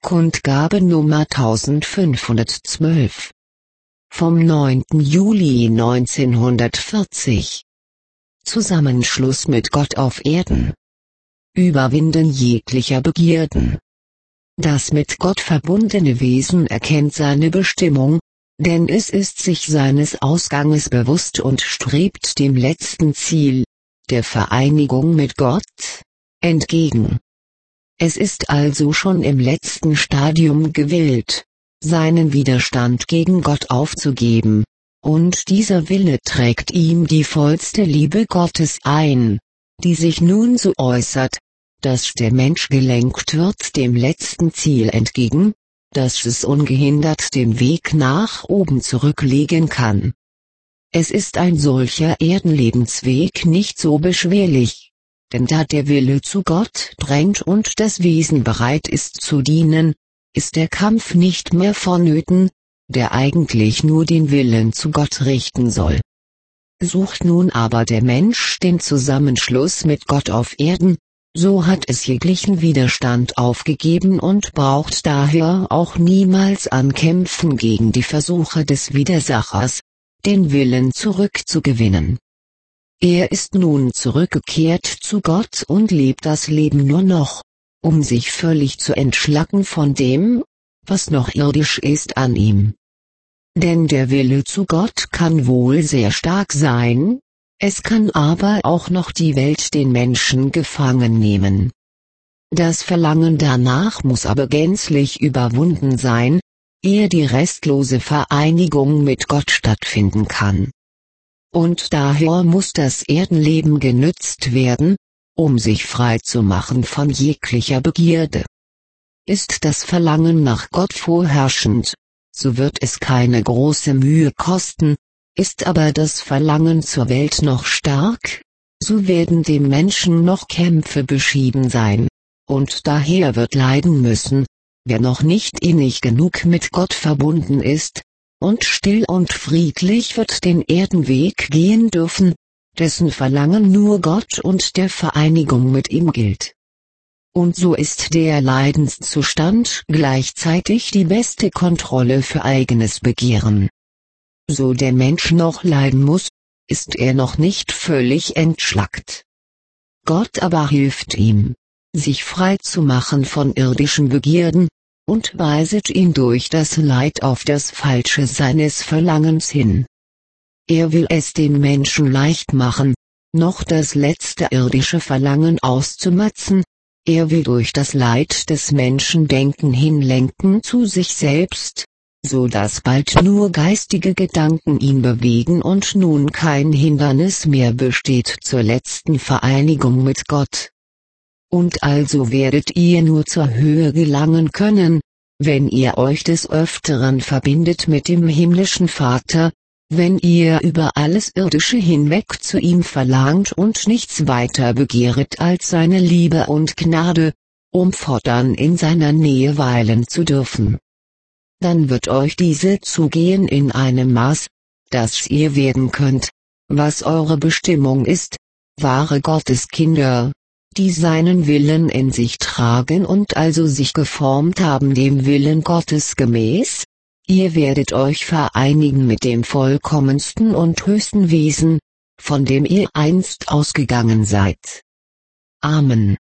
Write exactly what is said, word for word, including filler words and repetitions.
Kundgabe Nummer eintausendfünfhundertzwölf. Vom neunten Juli neunzehnhundertvierzig. Zusammenschluss mit Gott auf Erden. Überwinden jeglicher Begierden. Das mit Gott verbundene Wesen erkennt seine Bestimmung, denn es ist sich seines Ausganges bewusst und strebt dem letzten Ziel, der Vereinigung mit Gott, entgegen. Es ist also schon im letzten Stadium gewillt, seinen Widerstand gegen Gott aufzugeben, und dieser Wille trägt ihm die vollste Liebe Gottes ein, die sich nun so äußert, dass der Mensch gelenkt wird dem letzten Ziel entgegen, dass es ungehindert den Weg nach oben zurücklegen kann. Es ist ein solcher Erdenlebensweg nicht so beschwerlich, denn da der Wille zu Gott drängt und das Wesen bereit ist zu dienen, ist der Kampf nicht mehr vonnöten, der eigentlich nur den Willen zu Gott richten soll. Sucht nun aber der Mensch den Zusammenschluss mit Gott auf Erden, so hat es jeglichen Widerstand aufgegeben und braucht daher auch niemals ankämpfen gegen die Versuche des Widersachers, den Willen zurückzugewinnen. Er ist nun zurückgekehrt zu Gott und lebt das Leben nur noch, um sich völlig zu entschlacken von dem, was noch irdisch ist an ihm. Denn der Wille zu Gott kann wohl sehr stark sein, es kann aber auch noch die Welt den Menschen gefangen nehmen. Das Verlangen danach muss aber gänzlich überwunden sein, ehe die restlose Vereinigung mit Gott stattfinden kann. Und daher muss das Erdenleben genützt werden, um sich frei zu machen von jeglicher Begierde. Ist das Verlangen nach Gott vorherrschend, so wird es keine große Mühe kosten, ist aber das Verlangen zur Welt noch stark, so werden dem Menschen noch Kämpfe beschieden sein, und daher wird leiden müssen, wer noch nicht innig genug mit Gott verbunden ist, und still und friedlich wird den Erdenweg gehen dürfen, dessen Verlangen nur Gott und der Vereinigung mit ihm gilt. Und so ist der Leidenszustand gleichzeitig die beste Kontrolle für eigenes Begehren. So der Mensch noch leiden muss, ist er noch nicht völlig entschlackt. Gott aber hilft ihm, sich frei zu machen von irdischen Begierden, und weiset ihn durch das Leid auf das Falsche seines Verlangens hin. Er will es dem Menschen leicht machen, noch das letzte irdische Verlangen auszumerzen, er will durch das Leid des Menschendenken hinlenken zu sich selbst, so dass bald nur geistige Gedanken ihn bewegen und nun kein Hindernis mehr besteht zur letzten Vereinigung mit Gott. Und also werdet ihr nur zur Höhe gelangen können, wenn ihr euch des Öfteren verbindet mit dem himmlischen Vater, wenn ihr über alles Irdische hinweg zu ihm verlangt und nichts weiter begehret als seine Liebe und Gnade, um fortan in seiner Nähe weilen zu dürfen. Dann wird euch diese zugehen in einem Maß, dass ihr werden könnt, was eure Bestimmung ist, wahre Gotteskinder, die seinen Willen in sich tragen und also sich geformt haben dem Willen Gottes gemäß, ihr werdet euch vereinigen mit dem vollkommensten und höchsten Wesen, von dem ihr einst ausgegangen seid. Amen.